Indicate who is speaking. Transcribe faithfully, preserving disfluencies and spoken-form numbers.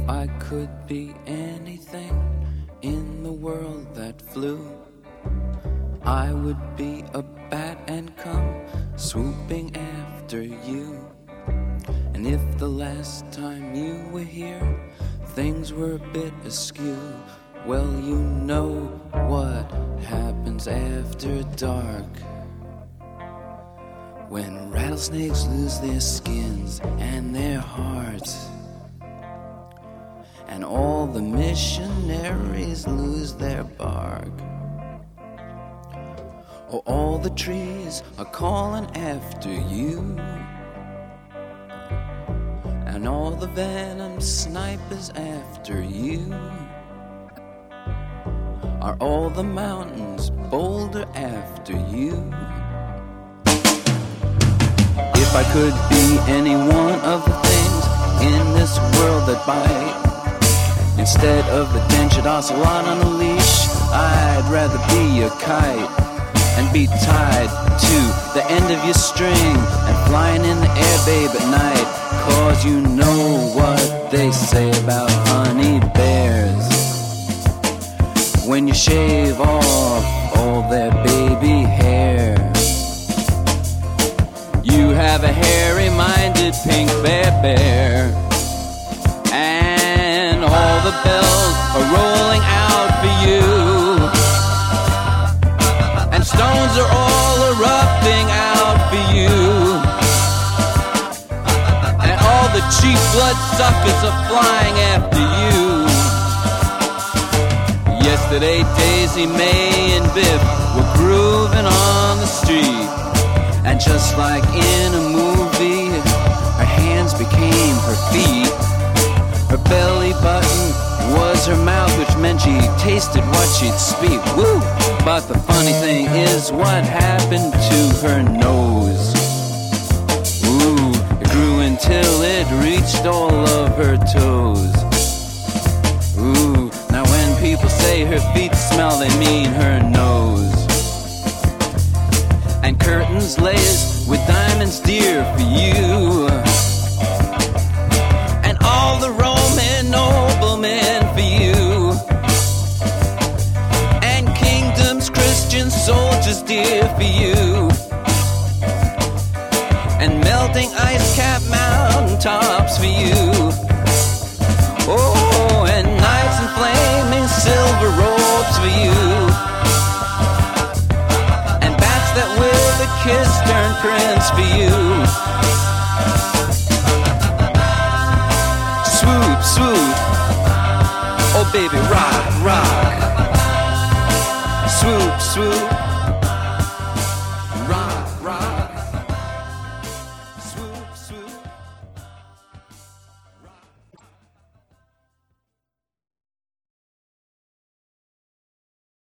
Speaker 1: I could be anything in the world that flew, I would be a bat and come swooping after you. And if the last time you were here things were a bit askew, well, you know what happens after dark. When rattlesnakes lose their skins and their hearts, and all the missionaries lose their bark, or all the trees are calling after you, and all the venom snipers after you, are all the mountains bolder after you. If I could be any one of the things in this world that bite, instead of the dentured ocelot on a leash, I'd rather be a kite and be tied to the end of your string and flying in the air, babe, at night. Cause you know what they say about honey bears. When you shave off all their baby hair, you have a hairy-minded pink bear bear, and all the bells are rolling out for you, and stones are all erupting out for you, and all the cheap bloodsuckers are flying after you. Yesterday Daisy May and Biff were grooving on the street, and just like in a movie, her hands became her feet. Her belly button was her mouth, which meant she tasted what she'd speak. Woo! But the funny thing is, what happened to her nose? Ooh, it grew until it reached all of her toes. Ooh, now when people say her feet smell, they mean her nose. And curtains laced with diamonds dear for you, and all the Roman noblemen for you, and kingdoms, Christian soldiers dear for you, and melting ice-capped mountaintops for you. Oh, and knights in flaming silver robes for you, and bats that will the kiss turn prince for you. Swoop, swoop, oh baby, rock, rock. Swoop, swoop,